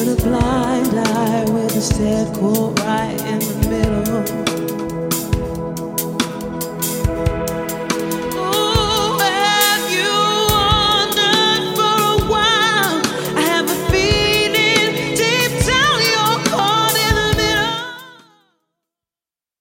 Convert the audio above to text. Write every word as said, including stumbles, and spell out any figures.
turn a blind eye with a step caught right in the middle.